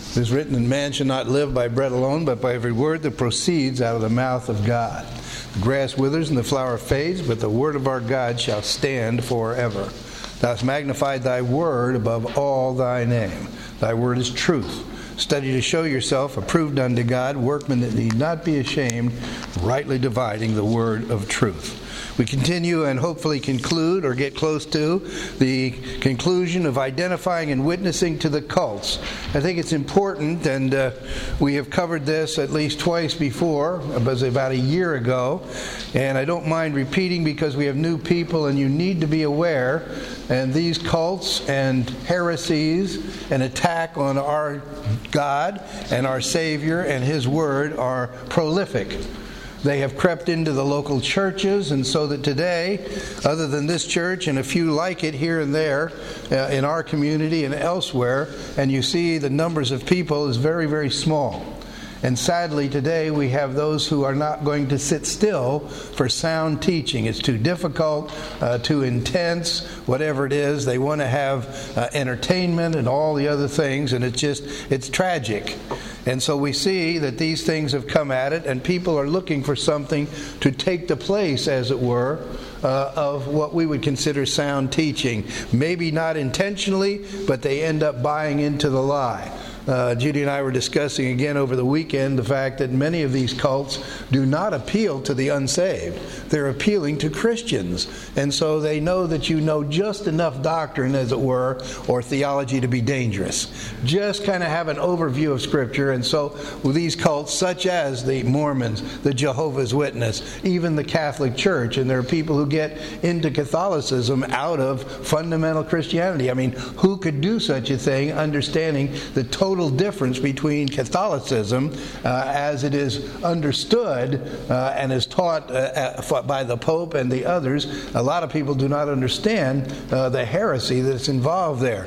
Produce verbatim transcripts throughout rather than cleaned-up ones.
It is written that man shall not live by bread alone, but by every word that proceeds out of the mouth of God. The grass withers and the flower fades, but the word of our God shall stand forever. Thou hast magnified thy word above all thy name. Thy word is truth. Study to show yourself approved unto God, workmen that need not be ashamed, rightly dividing the word of truth. We continue and hopefully conclude or get close to the conclusion of identifying and witnessing to the cults. I think it's important, and uh, we have covered this at least twice before. It was about a year ago, and I don't mind repeating because we have new people and you need to be aware. And these cults and heresies, an attack on our God and our Savior and His Word are prolific. They have crept into the local churches, and so that today, other than this church and a few like it here and there uh, in our community and elsewhere, and you see the numbers of people is very, very small. And sadly today we have those who are not going to sit still for sound teaching. It's too difficult, uh, too intense, whatever it is. They want to have uh, entertainment and all the other things, and it's just, it's tragic. And so we see that these things have come at it, and people are looking for something to take the place, as it were, uh, of what we would consider sound teaching. Maybe not intentionally, but they end up buying into the lie. Uh, Judy and I were discussing again over the weekend the fact that many of these cults do not appeal to the unsaved. They're appealing to Christians. And so they know that you know just enough doctrine, as it were, or theology to be dangerous. Just kind of have an overview of Scripture. And so with these cults, such as the Mormons, the Jehovah's Witness, even the Catholic Church, and there are people who get into Catholicism out of fundamental Christianity. I mean, who could do such a thing, understanding the total difference between Catholicism uh, as it is understood uh, and is taught uh, by the Pope and the others. A lot of people do not understand uh, the heresy that's involved there.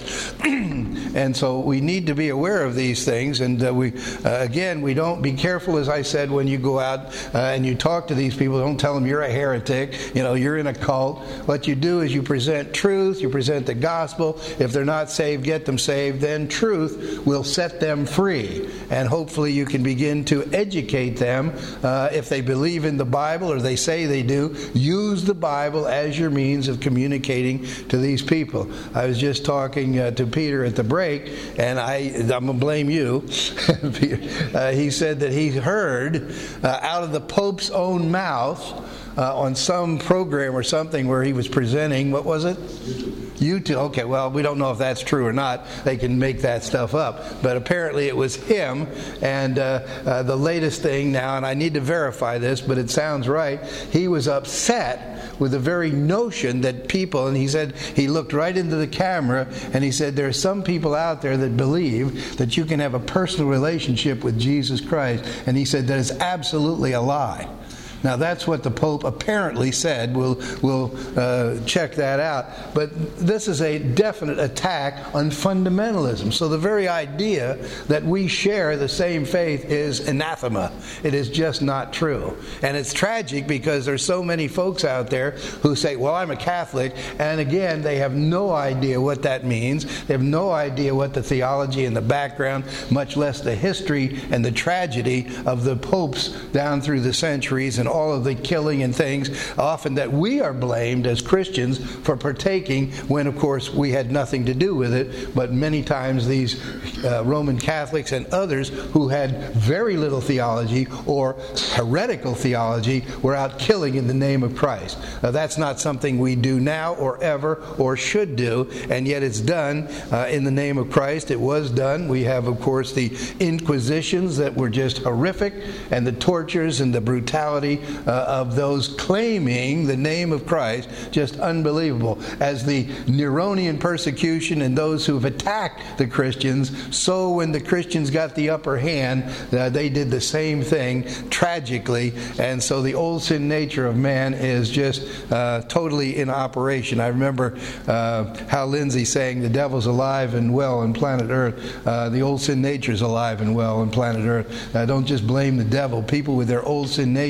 And so we need to be aware of these things. And uh, we, uh, again, we don't, be careful, as I said, when you go out uh, and you talk to these people. Don't tell them you're a heretic, you know, you're in a cult. What you do is you present truth, you present the gospel. If they're not saved, get them saved. Then truth will set them free. And hopefully you can begin to educate them. Uh, if they believe in the Bible, or they say they do, use the Bible as your means of communicating to these people. I was just talking uh, to Peter at the break, and I, I'm going to blame you. uh, he said that he heard uh, out of the Pope's own mouth uh, on some program or something where he was presenting, what was it? YouTube. Okay, well, we don't know if that's true or not. They can make that stuff up. But apparently it was him. And uh, uh, the latest thing now, and I need to verify this, but it sounds right, he was upset with the very notion that people, and he said, he looked right into the camera, and he said, there are some people out there that believe that you can have a personal relationship with Jesus Christ. And he said that is absolutely a lie. Now that's what the Pope apparently said. We'll, we'll uh, check that out. But this is a definite attack on fundamentalism. So the very idea that we share the same faith is anathema. It is just not true. And it's tragic because there's so many folks out there who say, well, I'm a Catholic. And again, they have no idea what that means. They have no idea what the theology and the background, much less the history and the tragedy of the popes down through the centuries and all of the killing and things, often that we are blamed as Christians for partaking when, of course, we had nothing to do with it. But many times these uh, Roman Catholics and others who had very little theology or heretical theology were out killing in the name of Christ. Uh, that's not something we do now or ever or should do, and yet it's done uh, in the name of Christ. It was done. We have, of course, the Inquisitions that were just horrific, and the tortures and the brutality Uh, of those claiming the name of Christ, just unbelievable. As the Neronian persecution and those who have attacked the Christians, so when the Christians got the upper hand, uh, they did the same thing tragically. And so the old sin nature of man is just uh, totally in operation. I remember uh, Hal Lindsey saying the devil's alive and well on planet Earth. Uh, the old sin nature is alive and well on planet Earth. Uh, don't just blame the devil. People with their old sin natures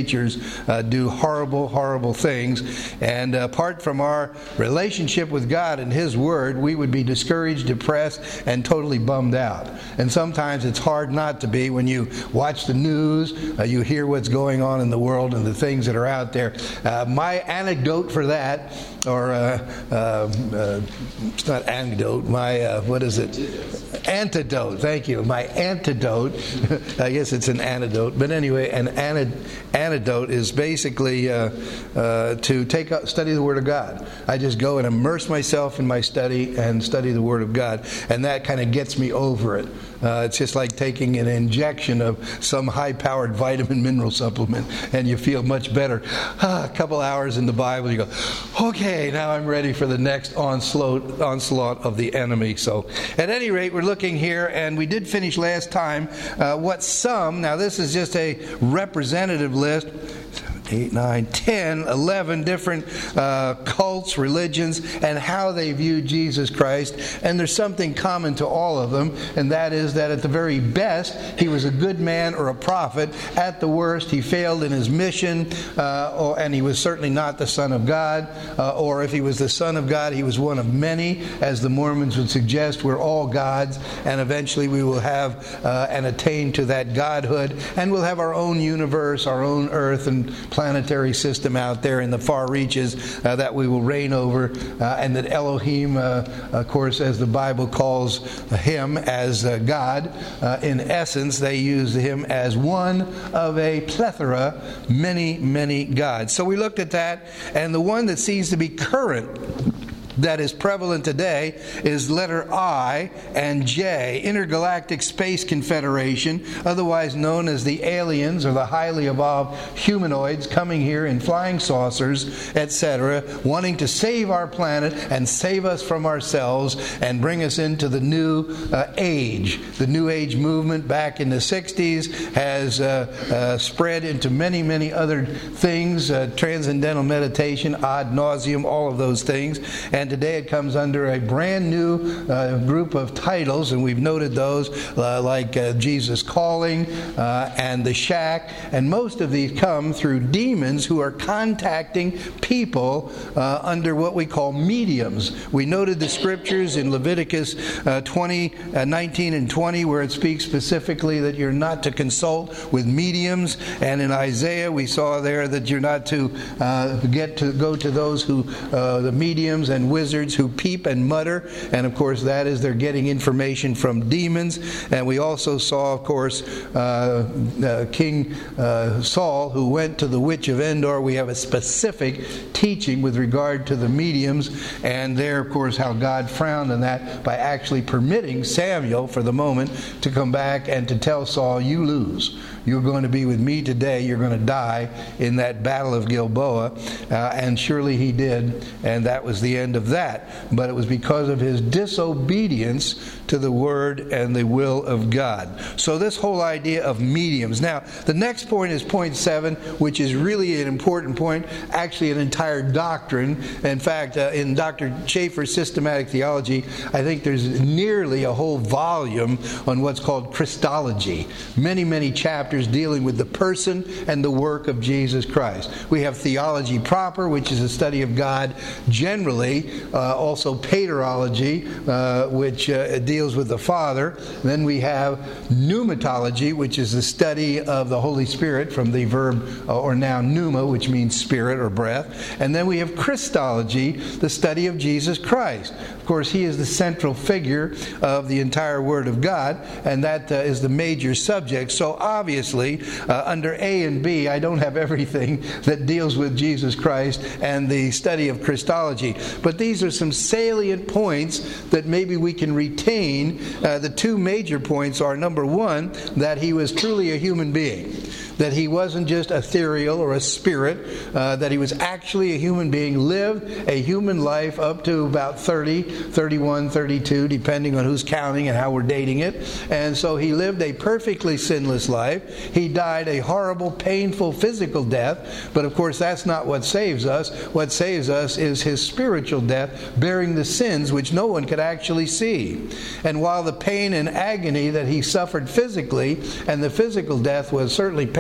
uh, do horrible, horrible things. And apart from our relationship with God and His Word, we would be discouraged, depressed, and totally bummed out. And sometimes it's hard not to be when you watch the news, uh, you hear what's going on in the world and the things that are out there. Uh, my anecdote for that, or uh, uh, uh, it's not anecdote, my, uh, what is it? Antidote, thank you. My antidote, I guess it's an antidote, but anyway, an antidote is basically uh, uh, to take up, study the Word of God. I just go and immerse myself in my study and study the Word of God, and that kind of gets me over it. Uh, it's just like taking an injection of some high-powered vitamin mineral supplement, and you feel much better. Ah, a couple hours in the Bible, you go, okay, now I'm ready for the next onslaught, onslaught of the enemy. So, at any rate, we're looking here, and we did finish last time uh, what some, now this is just a representative list, eight, nine, ten, eleven different uh, cults, religions, and how they view Jesus Christ. And there's something common to all of them, and that is that at the very best, he was a good man or a prophet. At the worst, he failed in his mission, uh, or, and he was certainly not the Son of God. Uh, or if he was the Son of God, he was one of many. As the Mormons would suggest, we're all gods, and eventually we will have uh, and attain to that godhood, and we'll have our own universe, our own earth, and planetary system out there in the far reaches uh, that we will reign over, uh, and that Elohim, uh, of course, as the Bible calls him as uh, God, uh, in essence, they use him as one of a plethora, many, many gods. So we looked at that, and the one that seems to be current, that is prevalent today, is letter I and J, Intergalactic Space Confederation, otherwise known as the aliens or the highly evolved humanoids coming here in flying saucers, et cetera, wanting to save our planet and save us from ourselves and bring us into the new uh, age. The New Age movement back in the sixties has uh, uh, spread into many, many other things, uh, transcendental meditation, ad nauseum, all of those things. And And today it comes under a brand new uh, group of titles, and we've noted those, uh, like uh, Jesus Calling uh, and The Shack. And most of these come through demons who are contacting people uh, under what we call mediums. We noted the scriptures in Leviticus uh, twenty, uh, nineteen and twenty, where it speaks specifically that you're not to consult with mediums. And in Isaiah we saw there that you're not to uh, get to go to those who, uh, the mediums and wizards who peep and mutter, and of course that is they're getting information from demons. And we also saw, of course, uh, uh, King uh, Saul, who went to the witch of Endor. We have a specific teaching with regard to the mediums, and there, of course, how God frowned on that by actually permitting Samuel, for the moment, to come back and to tell Saul, you lose. You're going to be with me today. You're going to die in that battle of Gilboa. Uh, and surely he did, and that was the end of that. But it was because of his disobedience to the Word and the will of God. So this whole idea of mediums. Now, the next point is point seven, which is really an important point, actually an entire doctrine. In fact, uh, in Doctor Schaeffer's Systematic Theology, I think there's nearly a whole volume on what's called Christology. Many, many chapters dealing with the person and the work of Jesus Christ. We have theology proper, which is a study of God generally, uh, also paterology, uh, which uh, deals with the Father. Then we have pneumatology, which is the study of the Holy Spirit from the verb uh, or noun pneuma, which means spirit or breath. And then we have Christology, the study of Jesus Christ. Of course, he is the central figure of the entire Word of God, and that uh, is the major subject. So obviously, uh, under A and B, I don't have everything that deals with Jesus Christ and the study of Christology. But these are some salient points that maybe we can retain. Uh, the two major points are, number one, that he was truly a human being. That he wasn't just ethereal or a spirit, uh, that he was actually a human being, lived a human life up to about thirty, thirty-one, thirty-two, depending on who's counting and how we're dating it. And so he lived a perfectly sinless life. He died a horrible, painful, physical death. But of course, that's not what saves us. What saves us is his spiritual death, bearing the sins which no one could actually see. And while the pain and agony that he suffered physically, and the physical death was certainly painful,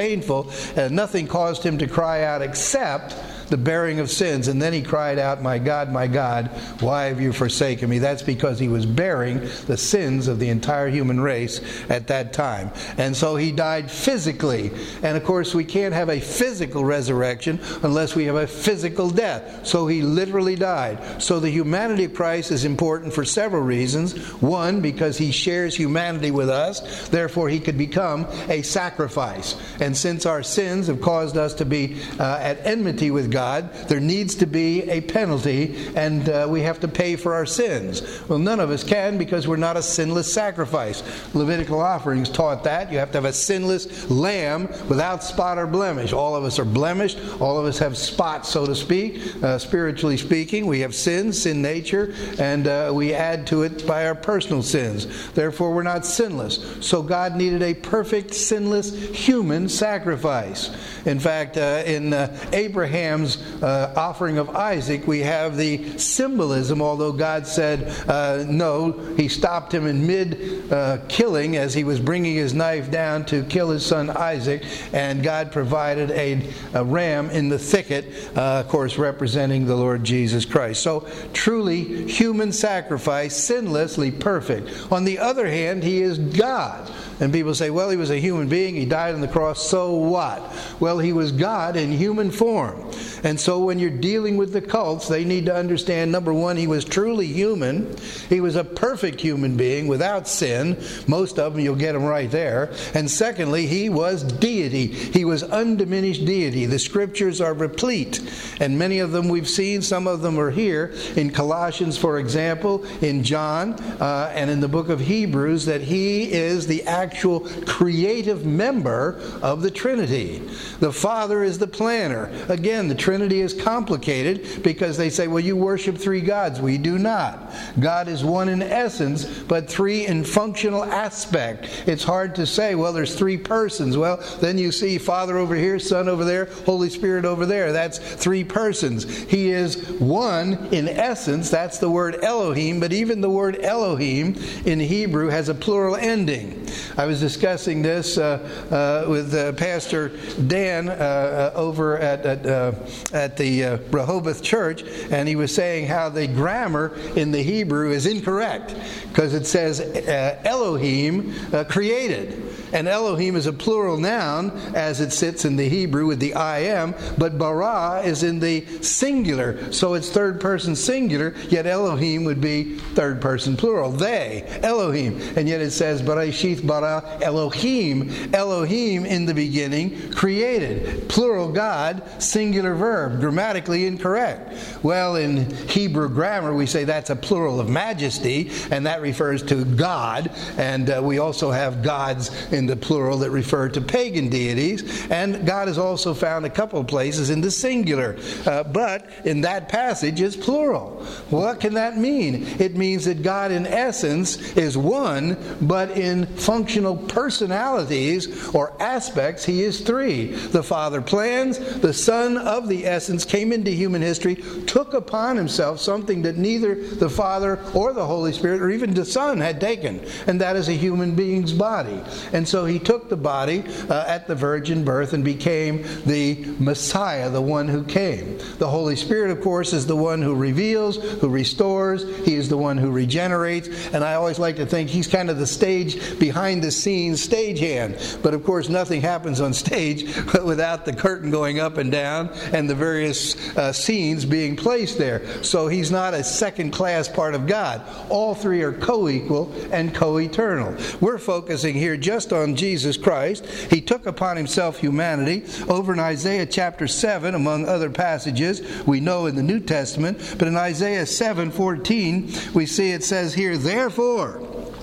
painful, and nothing caused him to cry out except the bearing of sins. And then he cried out, "My God, my God, why have you forsaken me?" That's because he was bearing the sins of the entire human race at that time. And so he died physically. And of course, we can't have a physical resurrection unless we have a physical death. So he literally died. So the humanity of Christ is important for several reasons. One, because he shares humanity with us. Therefore, he could become a sacrifice. And since our sins have caused us to be uh, at enmity with God, there needs to be a penalty, and uh, we have to pay for our sins. Well, none of us can, because we're not a sinless sacrifice. Levitical offerings taught that. You have to have a sinless lamb without spot or blemish. All of us are blemished. All of us have spots, so to speak. Uh, spiritually speaking, we have sin, sin nature, and uh, we add to it by our personal sins. Therefore, we're not sinless. So God needed a perfect, sinless human sacrifice. In fact, uh, in uh, Abraham's uh, offering of Isaac, we have the symbolism, although God said uh, no, he stopped him in mid-killing uh, as he was bringing his knife down to kill his son Isaac, and God provided a, a ram in the thicket, uh, of course representing the Lord Jesus Christ. So truly human sacrifice, sinlessly perfect. On the other hand, he is God. And people say, well, he was a human being, he died on the cross, so what? Well, he was God in human form. And so when you're dealing with the cults, they need to understand, number one, he was truly human. He was a perfect human being without sin. Most of them, you'll get them right there. And secondly, he was deity. He was undiminished deity. The scriptures are replete. And many of them we've seen. Some of them are here. In Colossians, for example, in John, uh, and in the book of Hebrews, that he is the actual creative member of the Trinity. The Father is the planner. Again, the Trinity is complicated because they say, well, you worship three gods. We do not. God is one in essence, but three in functional aspect. It's hard to say, well, there's three persons. Well, then you see Father over here, Son over there, Holy Spirit over there. That's three persons. He is one in essence. That's the word Elohim, but even the word Elohim in Hebrew has a plural ending. I was discussing this uh, uh, with uh, Pastor Dan uh, uh, over at at, uh, at the uh, Rehoboth Church, and he was saying how the grammar in the Hebrew is incorrect because it says uh, Elohim uh, created. And Elohim is a plural noun as it sits in the Hebrew with the I am, but bara is in the singular, so it's third person singular, yet Elohim would be third person plural. They, Elohim. And yet it says Bereshith bara Elohim. Elohim in the beginning created. Plural God, singular verb. Grammatically incorrect. Well, in Hebrew grammar we say that's a plural of majesty, and that refers to God. And uh, we also have gods in the plural that refer to pagan deities, and God is also found a couple of places in the singular, uh, but in that passage is plural. What can that mean? It means that God in essence is one, but in functional personalities or aspects he is three. The Father plans, the Son of the essence came into human history, took upon himself something that neither the Father or the Holy Spirit or even the Son had taken, and that is a human being's body. And so he took the body uh, at the virgin birth and became the Messiah, the one who came. The Holy Spirit, of course, is the one who reveals, who restores. He is the one who regenerates. And I always like to think he's kind of the stage, behind the scenes stagehand. But of course, nothing happens on stage without the curtain going up and down and the various uh, scenes being placed there. So he's not a second-class part of God. All three are co-equal and co-eternal. We're focusing here just on Jesus Christ. He took upon himself humanity. Over in Isaiah chapter seven, among other passages we know in the New Testament, but in Isaiah seven fourteen we see it says here, therefore,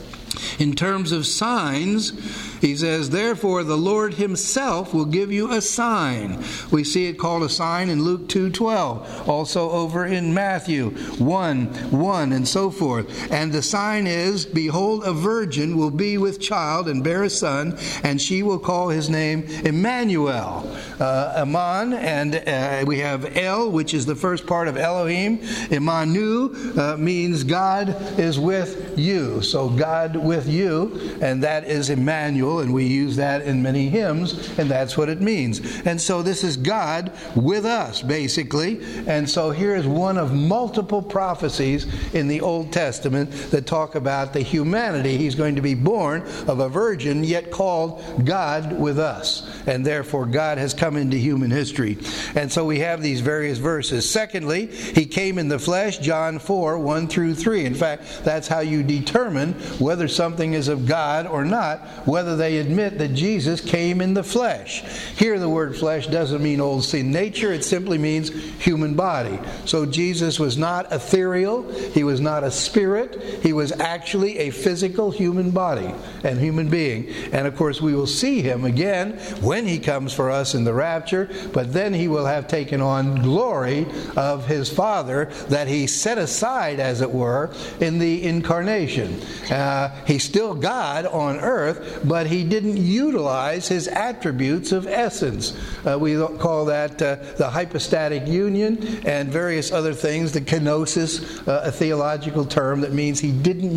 in terms of signs, he says, therefore the Lord himself will give you a sign. We see it called a sign in Luke two twelve. Also over in Matthew one one and so forth. And the sign is, behold, a virgin will be with child and bear a son, and she will call his name Emmanuel. Uh, Aman, and uh, we have El, which is the first part of Elohim. Emanu uh, means God is with you. So God with you, and that is Emmanuel. Emmanuel, and we use that in many hymns, and that's what it means. And so this is God with us, basically. And so here is one of multiple prophecies in the Old Testament that talk about the humanity. He's going to be born of a virgin, yet called God with us. And therefore God has come into human history. And so we have these various verses. Secondly, he came in the flesh, John four, one through three. In fact, that's how you determine whether something is of God or not, whether they admit that Jesus came in the flesh. Here the word flesh doesn't mean old sin nature, it simply means human body. So Jesus was not ethereal, he was not a spirit, he was actually a physical human body and human being. And of course we will see him again when he comes for us in the rapture, but then he will have taken on glory of his Father that he set aside, as it were, in the incarnation. Uh, he's still God on earth, but he didn't utilize his attributes of essence. Uh, we call that uh, the hypostatic union and various other things. The kenosis, uh, a theological term that means he didn't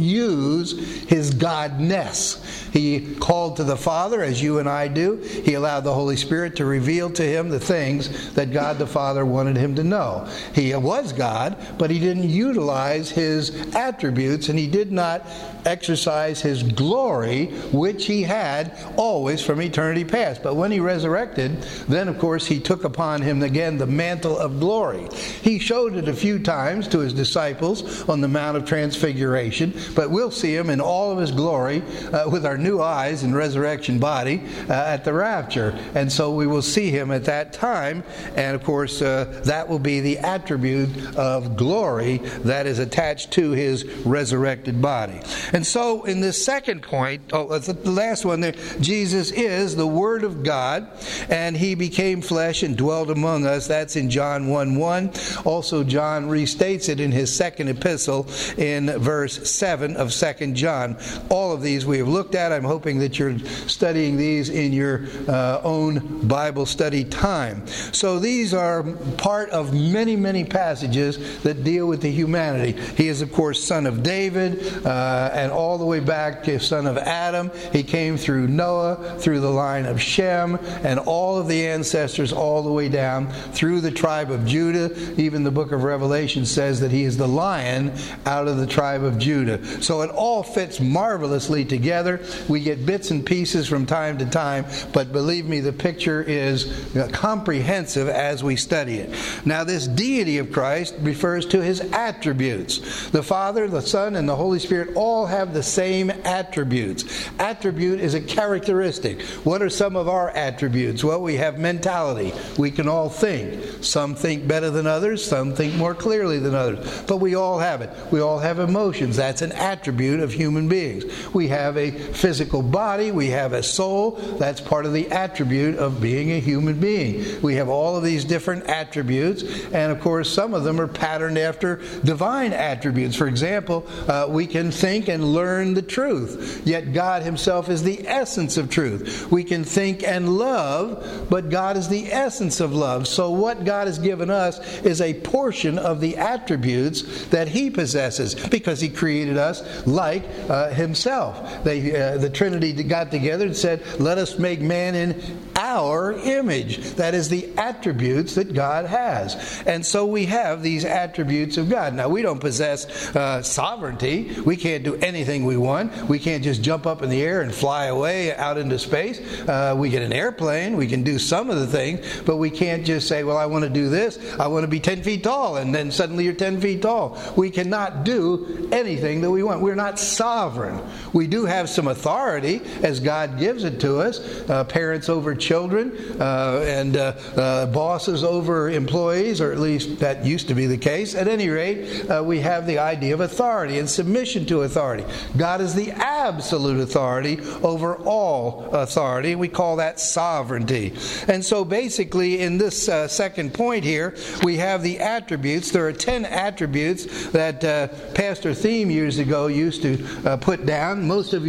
use his godness. He called to the Father, as you and I do. He allowed the Holy Spirit to reveal to him the things that God the Father wanted him to know. He was God, but he didn't utilize his attributes, and he did not exercise his glory, which he had always from eternity past. But when he resurrected, then of course he took upon him again the mantle of glory. He showed it a few times to his disciples on the Mount of Transfiguration, but we'll see him in all of his glory uh, with our new eyes and resurrection body uh, at the rapture. And so we will see him at that time, and of course uh, that will be the attribute of glory that is attached to his resurrected body. And so in this second point, oh, the last one there, Jesus is the Word of God, and he became flesh and dwelt among us. That's in John one one. Also John restates it in his second epistle in verse seven of Second John. All of these we have looked at. I'm hoping that you're studying these in your uh, own Bible study time. So these are part of many, many passages that deal with the humanity. He is, of course, son of David, uh, and all the way back to son of Adam. He came through Noah, through the line of Shem, and all of the ancestors all the way down through the tribe of Judah. Even the book of Revelation says that he is the lion out of the tribe of Judah. So it all fits marvelously together. We get bits and pieces from time to time, but believe me, the picture is comprehensive as we study it. Now, this deity of Christ refers to his attributes. The Father, the Son, and the Holy Spirit all have the same attributes. Attribute is a characteristic. What are some of our attributes? Well, we have mentality. We can all think. Some think better than others. Some think more clearly than others. But we all have it. We all have emotions. That's an attribute of human beings. We have a physical body. We have a soul. That's part of the attribute of being a human being. We have all of these different attributes, and of course some of them are patterned after divine attributes. For example, uh, we can think and learn the truth, yet God himself is the essence of truth. We can think and love, but God is the essence of love. So what God has given us is a portion of the attributes that he possesses, because he created us like uh, himself. They, uh, the Trinity got together and said, let us make man in our image. That is the attributes that God has. And so we have these attributes of God. Now, we don't possess uh, sovereignty. We can't do anything we want. We can't just jump up in the air and fly away out into space. Uh, we get an airplane. We can do some of the things, but we can't just say, well, I want to do this. I want to be ten feet tall, and then suddenly you're ten feet tall. We cannot do anything that we want. We're not sovereign. We do have some authority as God gives it to us. Uh, parents over children, uh, and uh, uh, bosses over employees, or at least that used to be the case. At any rate, uh, we have the idea of authority and submission to authority. God is the absolute authority over all authority. We call that sovereignty. And so basically in this uh, second point here, we have the attributes. There are ten attributes that uh, Pastor Thiem years ago used to uh, put down. Most of you are familiar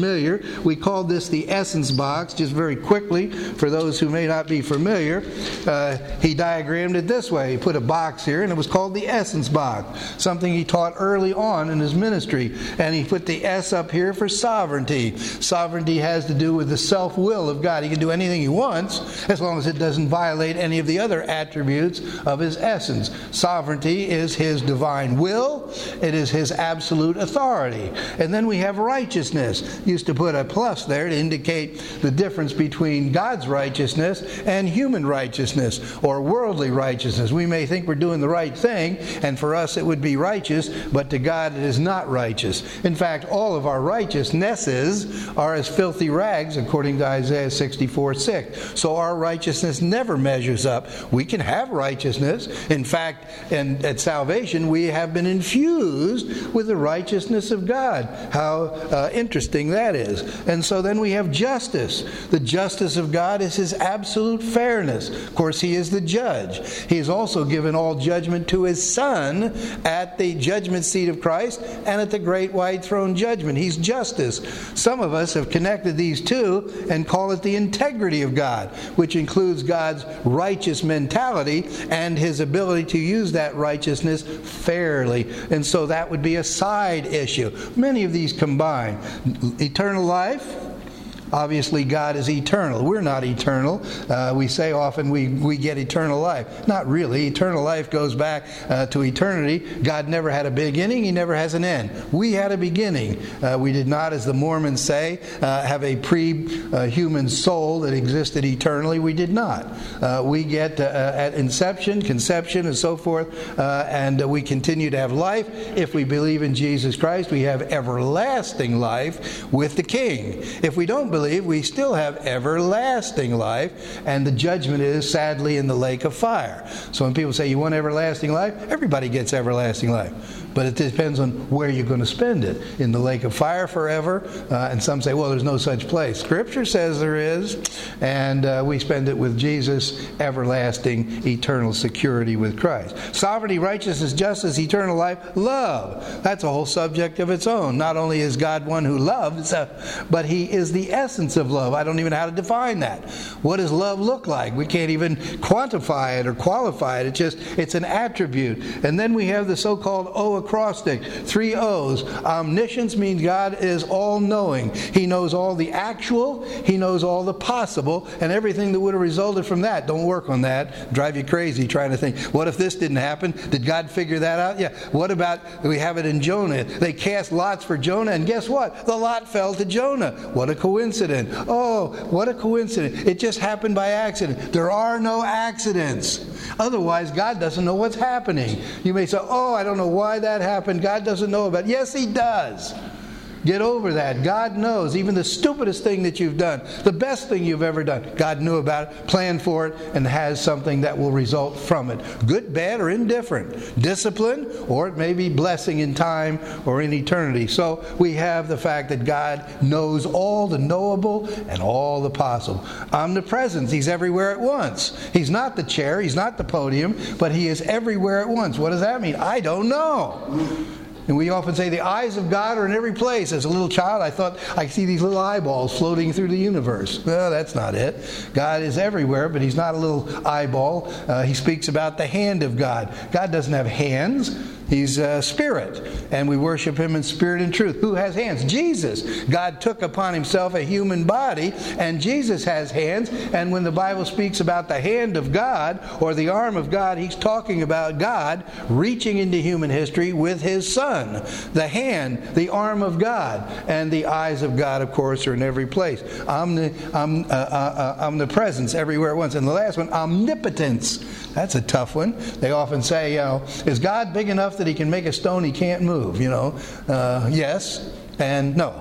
familiar, we called this the essence box. Just very quickly, for those who may not be familiar, uh, he diagrammed it this way. He put a box here, and it was called the essence box, something he taught early on in his ministry. And he put the S up here for sovereignty. Sovereignty has to do with the self-will of God. He can do anything he wants as long as it doesn't violate any of the other attributes of his essence. Sovereignty is his divine will. It is his absolute authority. And then we have righteousness. Used to put a plus there to indicate the difference between God's righteousness and human righteousness or worldly righteousness. We may think we're doing the right thing, and for us it would be righteous, but to God it is not righteous. In fact, all of our righteousnesses are as filthy rags, according to Isaiah sixty-four six. So our righteousness never measures up. We can have righteousness. In fact, in, at salvation, we have been infused with the righteousness of God. How uh, interesting that is. And so then we have justice. The justice of God is his absolute fairness. Of course, he is the judge. He has also given all judgment to his Son at the judgment seat of Christ and at the great white throne judgment. He's justice. Some of us have connected these two and call it the integrity of God, which includes God's righteous mentality and his ability to use that righteousness fairly. And so that would be a side issue. Many of these combine. Eternal life. Obviously, God is eternal. We're not eternal. Uh, we say often we, we get eternal life. Not really. Eternal life goes back uh, to eternity. God never had a beginning. He never has an end. We had a beginning. Uh, we did not, as the Mormons say, uh, have a pre-human soul that existed eternally. We did not. Uh, we get uh, at inception, conception, and so forth, uh, and uh, we continue to have life. If we believe in Jesus Christ, we have everlasting life with the King. If we don't believe, we still have everlasting life, and the judgment is sadly in the lake of fire. So when people say you want everlasting life, everybody gets everlasting life, but it depends on where you're going to spend it. In the lake of fire forever, uh, and some say, well, there's no such place. Scripture says there is, and uh, we spend it with Jesus, everlasting, eternal security with Christ. Sovereignty, righteousness, justice, eternal life, love. That's a whole subject of its own. Not only is God one who loves, uh, but he is the essence of love. I don't even know how to define that. What does love look like? We can't even quantify it or qualify it. It's just, it's an attribute. And then we have the so-called O acrostic, three O's. Omniscience means God is all-knowing. He knows all the actual, he knows all the possible, and everything that would have resulted from that. Don't work on that. Drive you crazy trying to think, what if this didn't happen? Did God figure that out? Yeah. What about, we have it in Jonah. They cast lots for Jonah, and guess what? The lot fell to Jonah. What a coincidence. Oh, what a coincidence. It just happened by accident. There are no accidents. Otherwise, God doesn't know what's happening. You may say, oh, I don't know why that happened. God doesn't know about it. Yes, he does. Get over that. God knows. Even the stupidest thing that you've done, the best thing you've ever done, God knew about it, planned for it, and has something that will result from it. Good, bad, or indifferent. Discipline, or it may be blessing in time or in eternity. So we have the fact that God knows all the knowable and all the possible. Omnipresence. He's everywhere at once. He's not the chair. He's not the podium, but he is everywhere at once. What does that mean? I don't know. And we often say the eyes of God are in every place. As a little child, I thought I see these little eyeballs floating through the universe. Well, that's not it. God is everywhere, but he's not a little eyeball. Uh, he speaks about the hand of God. God doesn't have hands. He's a spirit, and we worship him in spirit and truth. Who has hands? Jesus. God took upon himself a human body, and Jesus has hands. And when the Bible speaks about the hand of God or the arm of God, he's talking about God reaching into human history with his Son. The hand, the arm of God, and the eyes of God, of course, are in every place. Omni, om, uh, uh, uh, omnipresence everywhere at once. And the last one, omnipotence. That's a tough one. They often say, you know, is God big enough that he can make a stone he can't move? You know, uh, yes and no.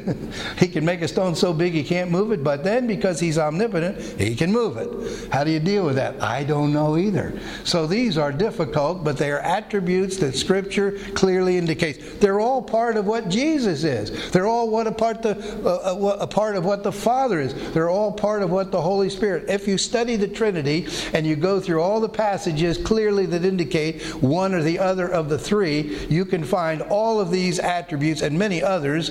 He can make a stone so big he can't move it, but then because he's omnipotent, he can move it. How do you deal with that? I don't know either. So these are difficult, but they are attributes that Scripture clearly indicates. They're all part of what Jesus is. They're all what a part, the, uh, a part of what the Father is. They're all part of what the Holy Spirit. If you study the Trinity and you go through all the passages clearly that indicate one or the other of the three, you can find all of these attributes and many others sub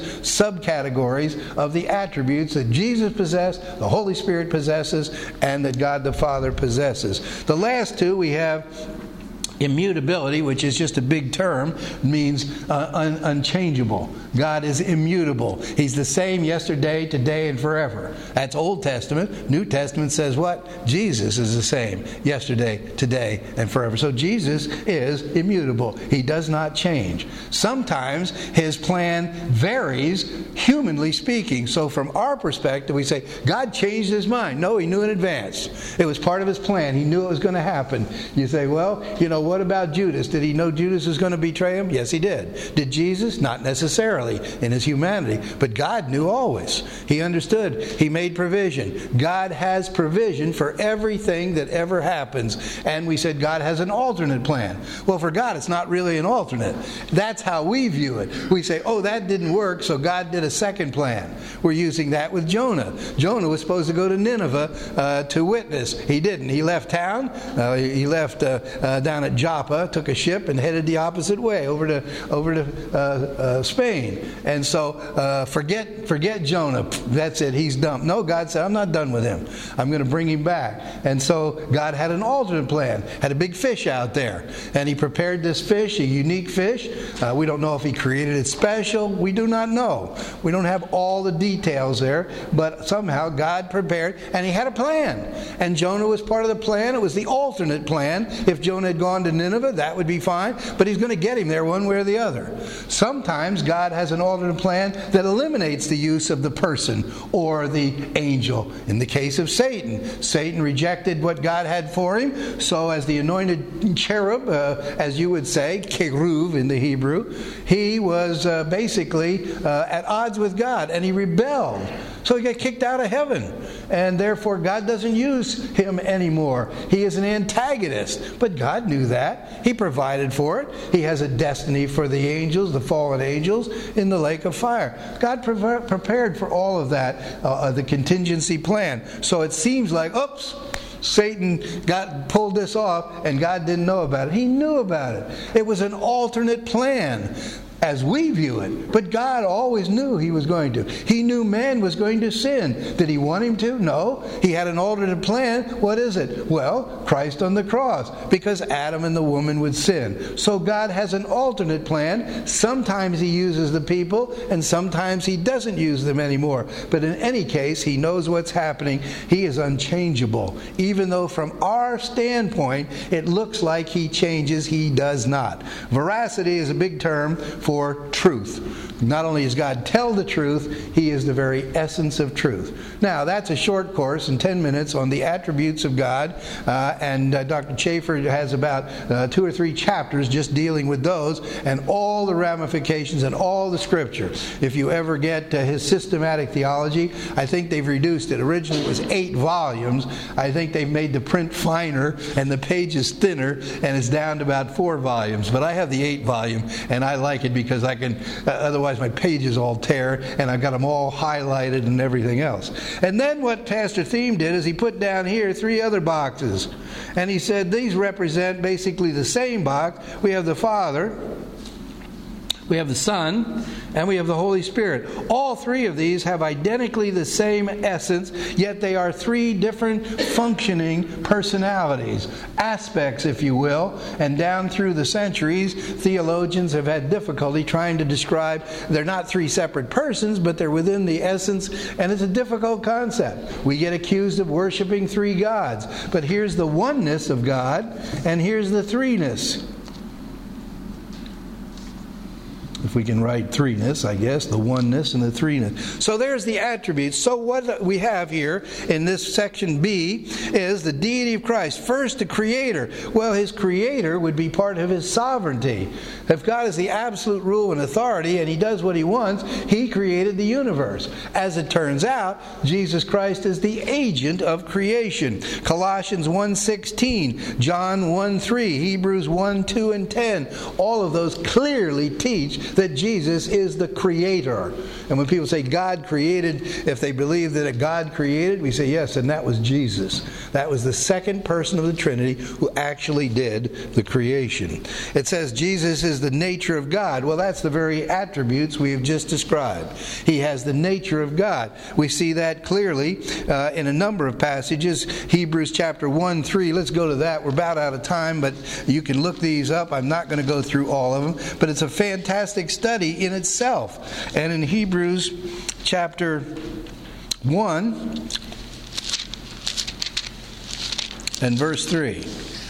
subcategories of the attributes that Jesus possessed, the Holy Spirit possesses, and that God the Father possesses. The last two we have immutability, which is just a big term, means uh, un- unchangeable. God is immutable. He's the same yesterday, today, and forever. That's Old Testament. New Testament says what? Jesus is the same yesterday, today, and forever. So Jesus is immutable. He does not change. Sometimes His plan varies, humanly speaking. So from our perspective, we say, God changed His mind. No, He knew in advance. It was part of His plan. He knew it was going to happen. You say, well, you know, what about Judas? Did He know Judas was going to betray Him? Yes, He did. Did Jesus? Not necessarily in His humanity. But God knew always. He understood. He made provision. God has provision for everything that ever happens. And we said God has an alternate plan. Well, for God, it's not really an alternate. That's how we view it. We say, oh, that didn't work, so God did a second plan. We're using that with Jonah. Jonah was supposed to go to Nineveh uh, to witness. He didn't. He left town. Uh, he left uh, uh, down at Joppa, took a ship, and headed the opposite way over to over to uh, uh, Spain. And so uh, forget forget Jonah. That's it. He's done. No, God said, I'm not done with him. I'm going to bring him back. And so God had an alternate plan. Had a big fish out there, and He prepared this fish, a unique fish. Uh, we don't know if He created it special. We do not know. We don't have all the details there, but somehow God prepared, and He had a plan. And Jonah was part of the plan. It was the alternate plan. If Jonah had gone to Nineveh, that would be fine, but He's going to get him there one way or the other. Sometimes God has an alternate plan that eliminates the use of the person or the angel. In the case of Satan, Satan rejected what God had for him, so as the anointed cherub, uh, as you would say, keruv in the Hebrew, he was uh, basically uh, at odds with God, and he rebelled. So he got kicked out of heaven, and therefore God doesn't use him anymore. He is an antagonist, but God knew that. He provided for it. He has a destiny for the angels, the fallen angels, in the lake of fire. God pre- prepared for all of that, uh, the contingency plan. So it seems like, oops, Satan got pulled this off, and God didn't know about it. He knew about it. It was an alternate plan, as we view it. But God always knew He was going to. He knew man was going to sin. Did He want him to? No. He had an alternate plan. What is it? Well, Christ on the cross. Because Adam and the woman would sin. So God has an alternate plan. Sometimes He uses the people, and sometimes He doesn't use them anymore. But in any case, He knows what's happening. He is unchangeable. Even though from our standpoint, it looks like He changes, He does not. Veracity is a big term for For truth. Not only does God tell the truth, He is the very essence of truth. Now, that's a short course in ten minutes on the attributes of God, uh, and uh, Doctor Chafer has about uh, two or three chapters just dealing with those and all the ramifications and all the Scripture. If you ever get uh, his systematic theology, I think they've reduced it. Originally it was eight volumes. I think they've made the print finer and the pages thinner, and it's down to about four volumes. But I have the eight volume, and I like it because I can, uh, otherwise my pages all tear, and I've got them all highlighted and everything else. And then what Pastor Thiem did is he put down here three other boxes. And he said these represent basically the same box. We have the Father, we have the Son, and we have the Holy Spirit. All three of these have identically the same essence, yet they are three different functioning personalities, aspects, if you will. And down through the centuries, theologians have had difficulty trying to describe, they're not three separate persons, but they're within the essence, and it's a difficult concept. We get accused of worshiping three gods, but here's the oneness of God, and here's the threeness. If we can write threeness, I guess, the oneness and the threeness. So there's the attributes. So what we have here in this section B is the deity of Christ. First, the Creator. Well, His Creator would be part of His sovereignty. If God is the absolute rule and authority and He does what He wants, He created the universe. As it turns out, Jesus Christ is the agent of creation. Colossians one sixteen, John one three, Hebrews one two and ten. All of those clearly teach that Jesus is the Creator. And when people say God created, if they believe that a God created, we say yes, and that was Jesus. That was the second person of the Trinity who actually did the creation. It says Jesus is the nature of God. Well, that's the very attributes we have just described. He has the nature of God. We see that clearly uh, in a number of passages. Hebrews chapter one, three. Let's go to that. We're about out of time, but you can look these up. I'm not going to go through all of them, but it's a fantastic study in itself. And in Hebrews chapter one and verse three.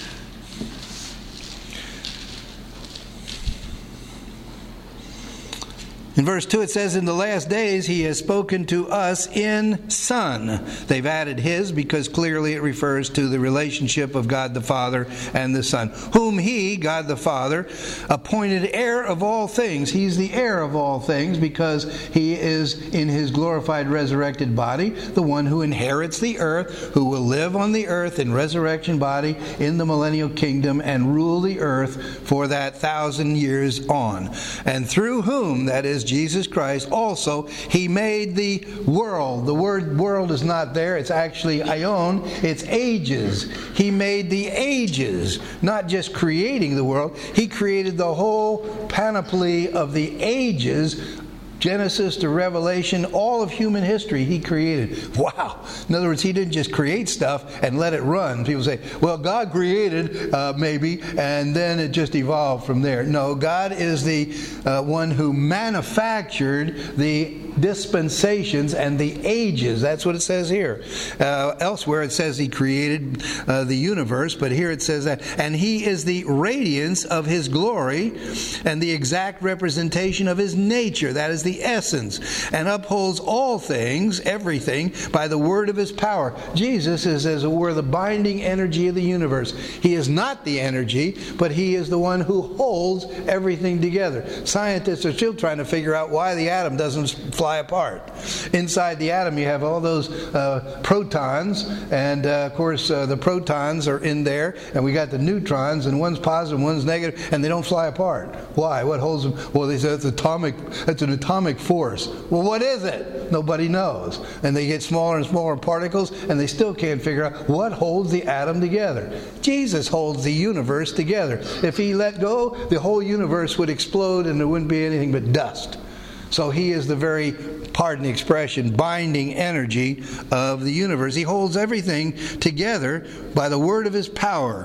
In verse two it says, in the last days he has spoken to us in Son. They've added his because clearly it refers to the relationship of God the Father and the Son. Whom he, God the Father, appointed heir of all things. He's the heir of all things because he is in his glorified resurrected body, the one who inherits the earth, who will live on the earth in resurrection body in the millennial kingdom and rule the earth for that thousand years on. And through whom, that is Jesus Christ, also he made the world. The word world is not there. It's actually aion. It's ages. He made the ages, not just creating the world. He created the whole panoply of the ages, Genesis to Revelation, all of human history he created. Wow. In other words, he didn't just create stuff and let it run. People say, well, God created, uh, maybe, and then it just evolved from there. No, God is the uh, one who manufactured the dispensations and the ages. That's what it says here. Uh, elsewhere it says he created uh, the universe, but here it says that. And he is the radiance of his glory and the exact representation of his nature. That is the essence, and upholds all things, everything, by the word of his power. Jesus is, as it were, the binding energy of the universe. He is not the energy, but he is the one who holds everything together. Scientists are still trying to figure out why the atom doesn't fly apart. Inside the atom you have all those uh, protons, and uh, of course uh, the protons are in there, and we got the neutrons, and one's positive, one's negative, and they don't fly apart. Why? What holds them? Well, they say it's atomic. It's an atomic force. Well, what is it? Nobody knows. And they get smaller and smaller particles, and they still can't figure out what holds the atom together. Jesus holds the universe together. If he let go, the whole universe would explode, and there wouldn't be anything but dust. So he is the very, pardon the expression, binding energy of the universe. He holds everything together by the word of his power.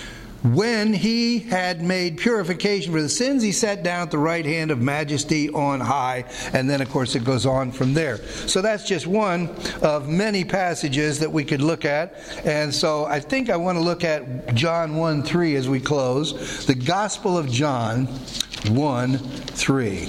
When he had made purification for the sins, he sat down at the right hand of majesty on high. And then, of course, it goes on from there. So that's just one of many passages that we could look at. And so I think I want to look at John one three as we close. The Gospel of John one three.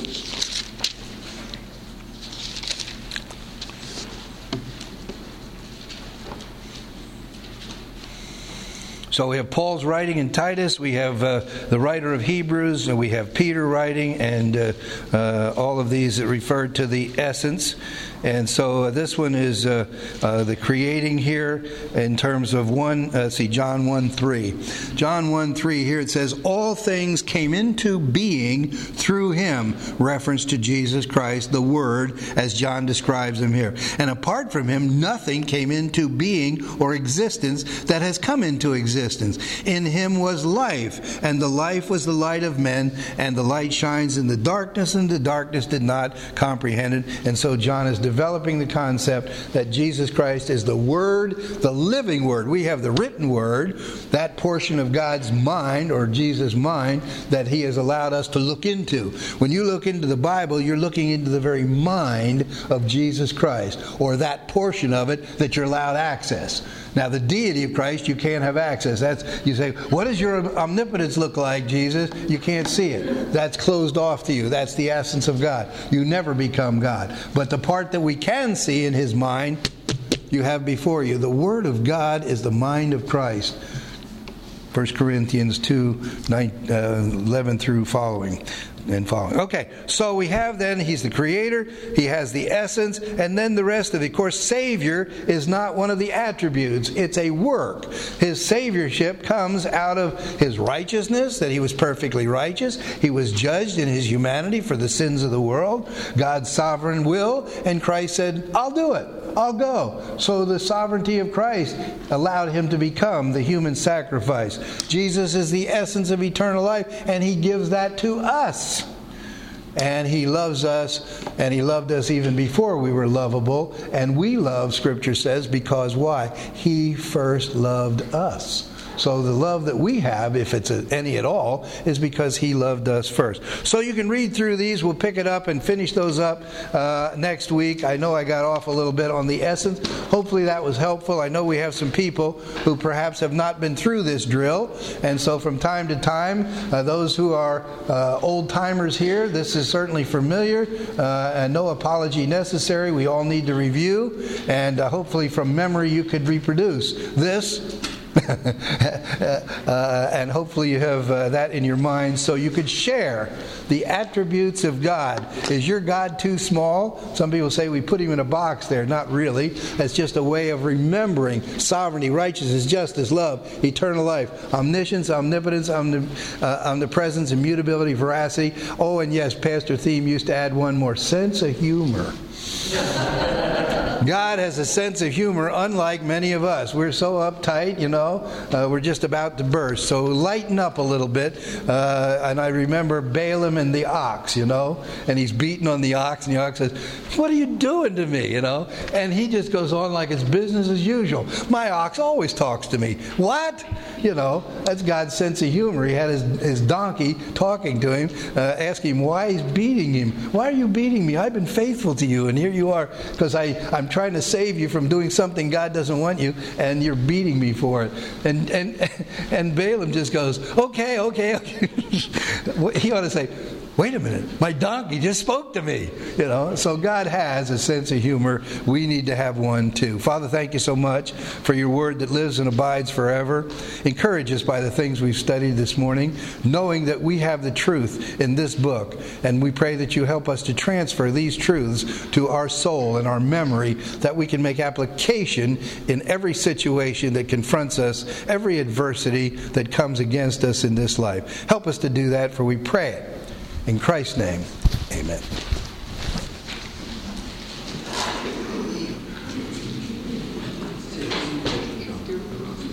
So we have Paul's writing in Titus, we have uh, the writer of Hebrews, and we have Peter writing, and uh, uh, all of these that refer to the essence. And so uh, this one is uh, uh, the creating here in terms of one, uh, see, John one three. John one three here it says, all things came into being through him, reference to Jesus Christ, the Word, as John describes him here. And apart from him, nothing came into being or existence that has come into existence. In him was life, and the life was the light of men, and the light shines in the darkness, and the darkness did not comprehend it. And so John is developing the concept that Jesus Christ is the Word, the living Word. We have the written Word, that portion of God's mind, or Jesus' mind, that he has allowed us to look into. When you look into the Bible, you're looking into the very mind of Jesus Christ, or that portion of it that you're allowed access. Now, the deity of Christ, you can't have access. That's, you say, what does your omnipotence look like, Jesus? You can't see it. That's closed off to you. That's the essence of God. You never become God. But the part that we can see in his mind, you have before you. The Word of God is the mind of Christ. First Corinthians two, nine, uh, eleven through following. and following. Okay, so we have then, he's the creator, he has the essence, and then the rest of it. Of course, Savior is not one of the attributes. It's a work. His Saviorship comes out of his righteousness, that he was perfectly righteous. He was judged in his humanity for the sins of the world. God's sovereign will, and Christ said, I'll do it. I'll go. So the sovereignty of Christ allowed him to become the human sacrifice. Jesus is the essence of eternal life, and he gives that to us. And he loves us, and he loved us even before we were lovable. And we love, Scripture says, because why? He first loved us. So the love that we have, if it's any at all, is because he loved us first. So you can read through these. We'll pick it up and finish those up uh, next week. I know I got off a little bit on the essence. Hopefully that was helpful. I know we have some people who perhaps have not been through this drill. And so from time to time, uh, those who are uh, old-timers here, this is certainly familiar. Uh, and no apology necessary. We all need to review. And uh, hopefully from memory you could reproduce this. uh, and hopefully you have uh, that in your mind so you could share the attributes of God. Is your God too small? Some people say we put him in a box there. Not really. That's just a way of remembering sovereignty, righteousness, justice, love, eternal life, omniscience, omnipotence, omni- uh, omnipresence, immutability, veracity. Oh, and yes, Pastor Thiem used to add one more, sense of humor. God has a sense of humor unlike many of us. We're so uptight, you know, uh, we're just about to burst. So lighten up a little bit. Uh, and I remember Balaam and the ox, you know, and he's beating on the ox, and the ox says, what are you doing to me, you know? And he just goes on like it's business as usual. My ox always talks to me. What? You know, that's God's sense of humor. He had his, his donkey talking to him, uh, asking him why he's beating him. Why are you beating me? I've been faithful to you, and here you are, because I I'm trying to save you from doing something God doesn't want you, and you're beating me for it. And and and Balaam just goes, okay, okay, okay. He ought to say, wait a minute, my donkey just spoke to me. You know, so God has a sense of humor. We need to have one too. Father, thank you so much for your word that lives and abides forever. Encourage us by the things we've studied this morning, knowing that we have the truth in this book. And we pray that you help us to transfer these truths to our soul and our memory, that we can make application in every situation that confronts us, every adversity that comes against us in this life. Help us to do that, for we pray it. In Christ's name, amen.